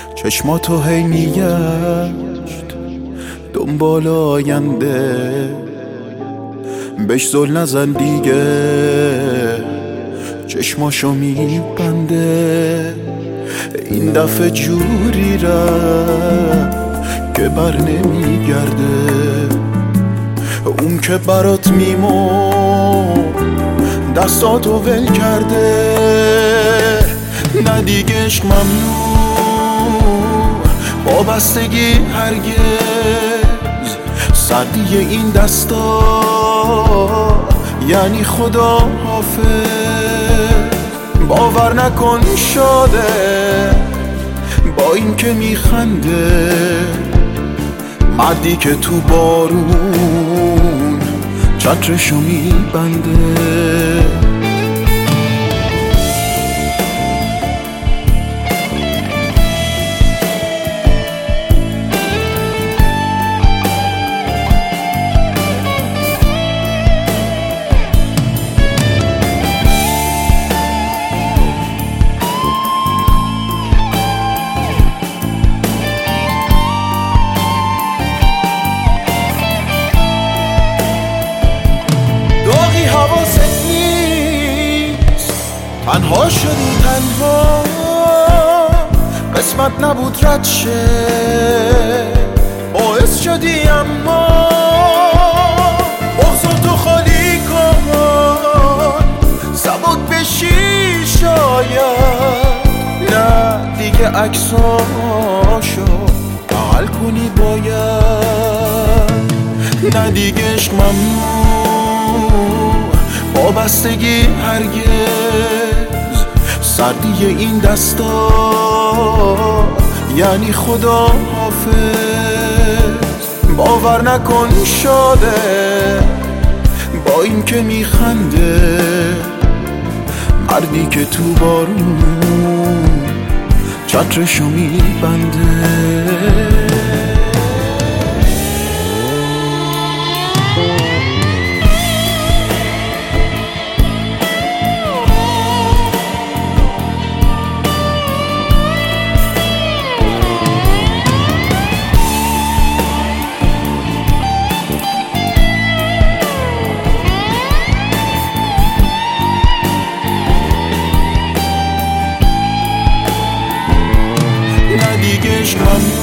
چشماتو هی میگشت دنبال آینده، بهش زل نزن دیگه چشماشو میبنده. این دفعه جوری رفت که بر نمیگرده، اون که برات میمون دستاتو ول کرده. نه دیگه عشق ممنوع، وابستگی هرگز، سردی این دستا یعنی خدا حافظ. باور نکن شاده با این که میخنده، مردی که تو بارون چترشو میبنده. حواست نیست، تنها شدی تنها، قسمت نبود رد شه، باعث شدی اما بغضاتو خالی کن، سبک بشی شاید. نه دیگه عکساشو بغل کنی باید. نه دیگه عشق ممنوع، وابستگی هرگز، سردی این دستا یعنی خدا حافظ. باور نکن شاده با این که میخنده، مردی که تو بارون چترشو میبنده. دیگه عشق ممنوع،